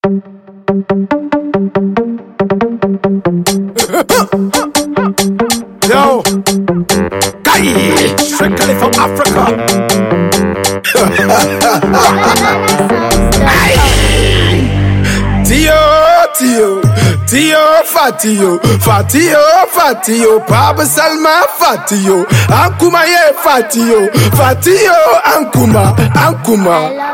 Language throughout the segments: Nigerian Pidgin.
Yo, Kai, strictly from Africa. Tio, Fatio, Baba Salma, Fatio, Ankuma, yeah, Fatio, Ankuma.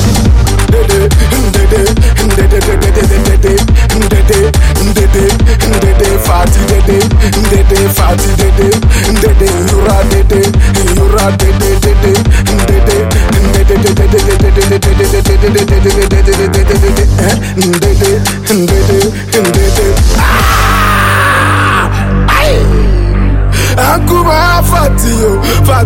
Ankuma, Fatio,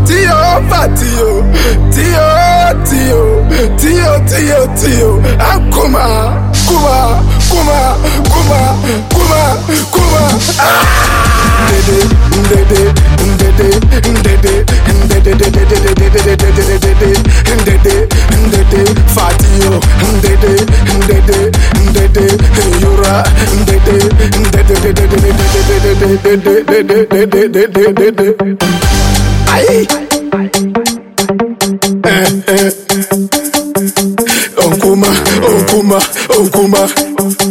Tio, Ankuma, Kuma. Fatio, Yura, Aye. Onkuma.